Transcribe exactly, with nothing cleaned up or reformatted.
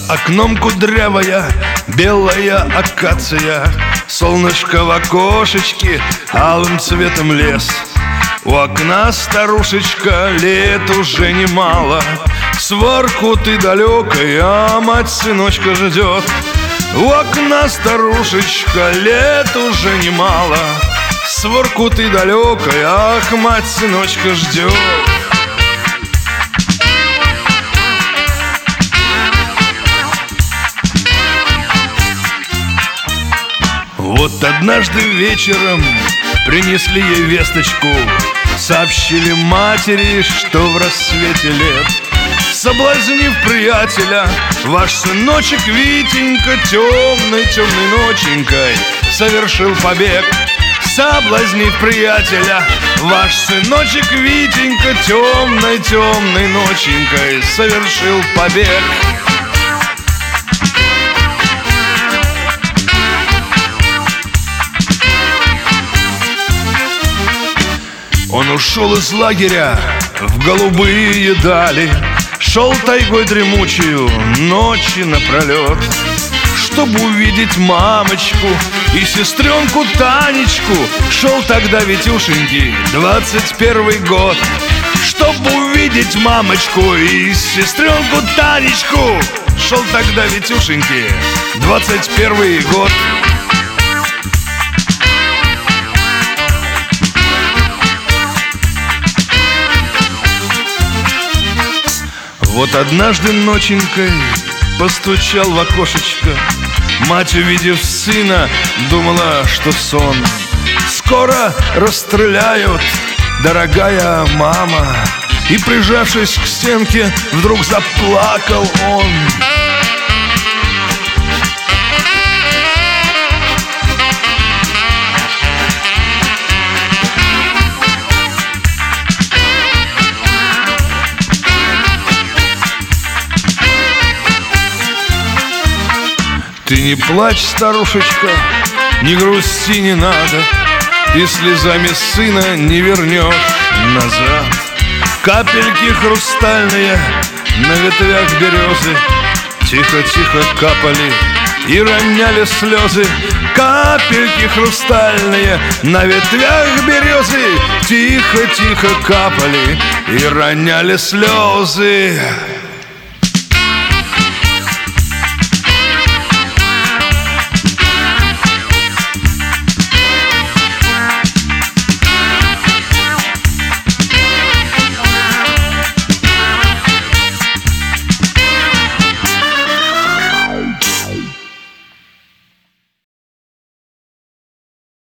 окном кудрявая белая акация, солнышко в окошечке алым цветом лес. У окна старушечка, лет уже немало, с Воркуты далекой, а мать сыночка ждет. У окна старушечка, лет уже немало, с Воркуты далекой, ах, мать сыночка ждет. Вот однажды вечером принесли ей весточку, сообщили матери, что в рассвете лет, соблазнив приятеля, ваш сыночек Витенька темной-темной ноченькой совершил побег. Соблазнив приятеля, ваш сыночек Витенька темной-темной ноченькой совершил побег. Он ушел из лагеря в голубые дали, шел тайгой дремучую ночи напролет, чтобы увидеть мамочку и сестренку Танечку. Шел тогда Витюшеньки двадцать первый год, чтобы увидеть мамочку и сестренку Танечку. Шел тогда Витюшеньки двадцать первый год. Вот однажды ноченькой постучал в окошечко. Мать, увидев сына, думала, что сон. Скоро расстреляют, дорогая мама. И, прижавшись к стенке, вдруг заплакал он. Ты не плачь, старушечка, не грусти не надо, и слезами сына не вернешь назад. Капельки хрустальные на ветвях березы тихо-тихо капали и роняли слезы. Капельки хрустальные на ветвях березы тихо-тихо капали и роняли слезы.